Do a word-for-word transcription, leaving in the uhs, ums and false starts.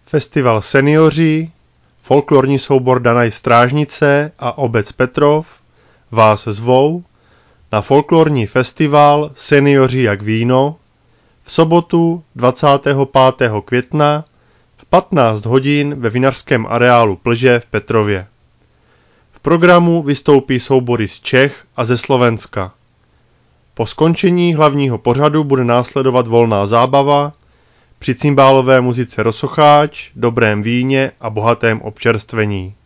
Festival Senioři, folklorní soubor Danaj Strážnice a obec Petrov vás zvou na folklorní festival Senioři jak víno v sobotu dvacátého pátého května v patnáct hodin ve vinařském areálu Plže v Petrově. V programu vystoupí soubory z Čech a ze Slovenska. Po skončení hlavního pořadu bude následovat volná zábava při cimbálové muzice Rosocháč, dobrém víně a bohatém občerstvení.